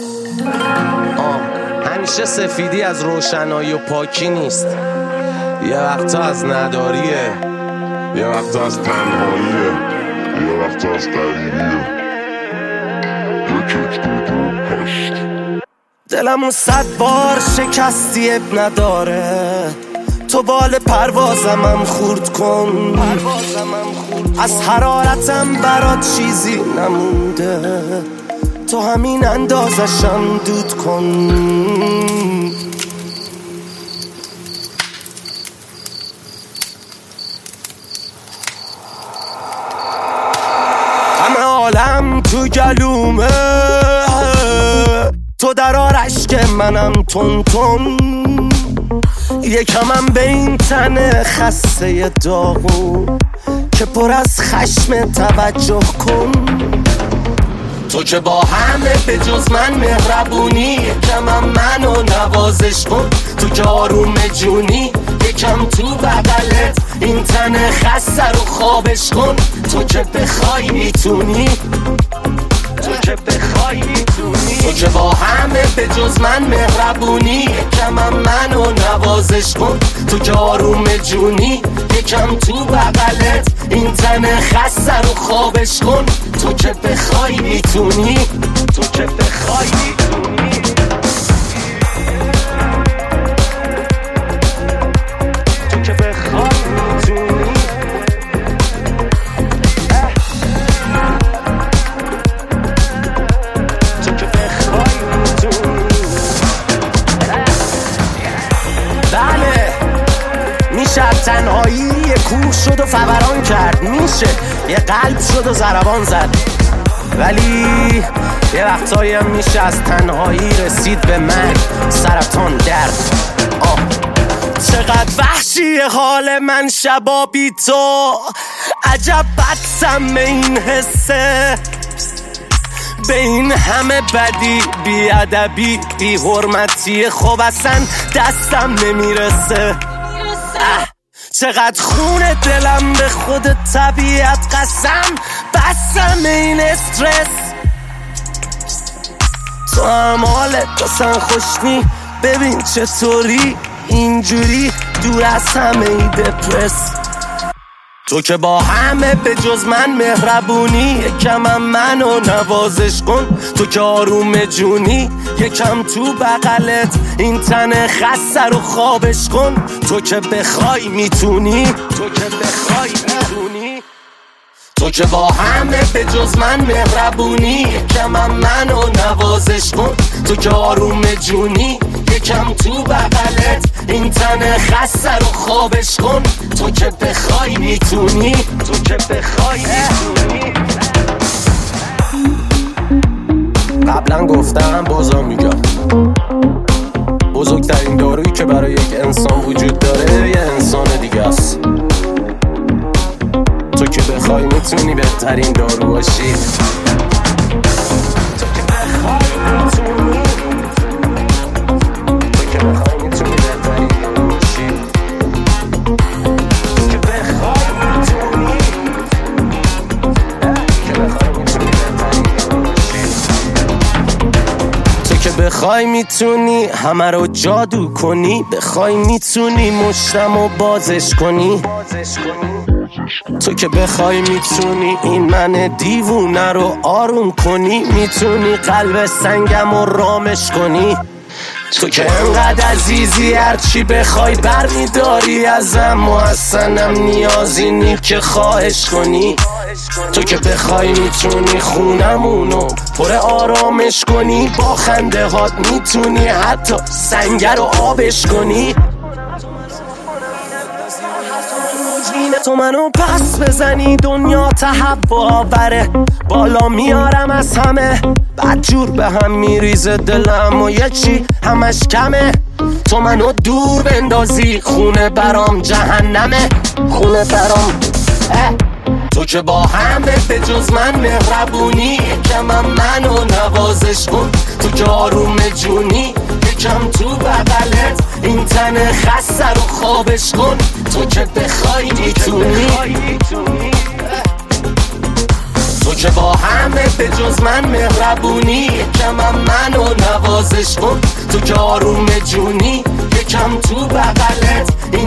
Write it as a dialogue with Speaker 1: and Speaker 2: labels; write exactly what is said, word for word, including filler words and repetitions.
Speaker 1: آه همیشه سفیدی از روشنایی و پاکی نیست، یه وقتا از نداریه،
Speaker 2: یه وقتا از تنهاییه، یه وقتا از غریبیه.
Speaker 3: دلمو صد بار شکستی اب نداره، تو بال پروازمم خورد کن، از حرارتم برات چیزی نمونده، تو همین اندازشم دود کن. همه عالم تو گلومه، تو در آرش که منم تون تون، یکمم به این تن خسته داغون که پر از خشم توجه کن. تو که با همه به جز من مهربونی، یکمم منو نوازش کن. تو که آروم جونی، یکم تو بغلت این تن خسته رو خوابش کن. تو که بخوای میتونی، تو که بخوای میتونی، تو که با همه به جز من مهربونی، یکمم منو نوازش کن. تو که آروم جونی، یکم تو بغلت این تن خسته رو خوابش کن. تو که بخوای میتونی، تو که بخوای میتونی. تو که بخوای میتونی. تو که بخوای میتونی. بله میشه تنهایی یه کوه شد و فوران کرد، میشه یه قلب شد و ضربان زد، ولی یه وقتایی هم میشه از تنهایی رسید به مرگ، سرطان، درد. آه چقدر وحشی حال من شبا بی تو، عجب بدسم به این حسه، به این همه بدی، بی ادبی، بی حرمتی، خب اصلا دستم نمیرسه. چقدر خونه دلم به خود طبیعت قسم، بسم این استرس. تو هم حالت بسن خوشنی، ببین چطوری اینجوری دور از همه ای دپرس. تو که با همه به جز من مهربونی، یکمم منو نوازش کن. تو که آروم جونی، یکم تو بغلت این تن خسته رو خوابش کن. تو که بخوای میتونی، تو که بخوای میتونی، تو که با همه به جز من مهربونی، یکمم منو نوازش کن. تو که آروم جونی، یکم تو بغلت این تن خسته رو خوابش کن. تو که بخوای میتونی، تو که بخوای میتونی. قبلا گفتم بازم میگم، بزرگترین دارویی که برای یک انسان وجود داره یه انسان دیگه است. تو که بخوای میتونی بهترین دارو باشی. تو که بخوای میتونی، تو که بخوای میتونی بهترین دارو باشی. تو که بخوای میتونی، تو که بخوای میتونی بهترین دارو باشی. تو که بخوای میتونی همه رو جادو کنی، بخوای میتونی مشتم و بازش کنی. تو که بخوای میتونی این من دیوونه رو آروم کنی، میتونی قلب سنگم رو رامش کنی. تو که انقدر عزیزی هرچی بخوای برمیداری ازم و اصلا نیازی نی که خواهش کنی. تو که بخوای میتونی خونمونو پر آرامش کنی، با خنده هات میتونی حتی سنگ رو آبش کنی. تو منو پس بزنی دنیا تهوع بره، بالا میارم از همه، بدجور به هم میریزه دلم و یه چی همش کمه. تو منو دور بندازی خونه برام جهنمه، خونه برام اه. تو که با همه به جز من مهربونی، یکمم منو نوازش کن. تو که آروم جونی، یکم تو بغلت این تن خسته رو خوابش کن. تو که بخوای میتونی، تو تو که با همه به جز من مهربونی، یکم هم منو نوازش کن. تو که آروم جونی، یکم تو بغلت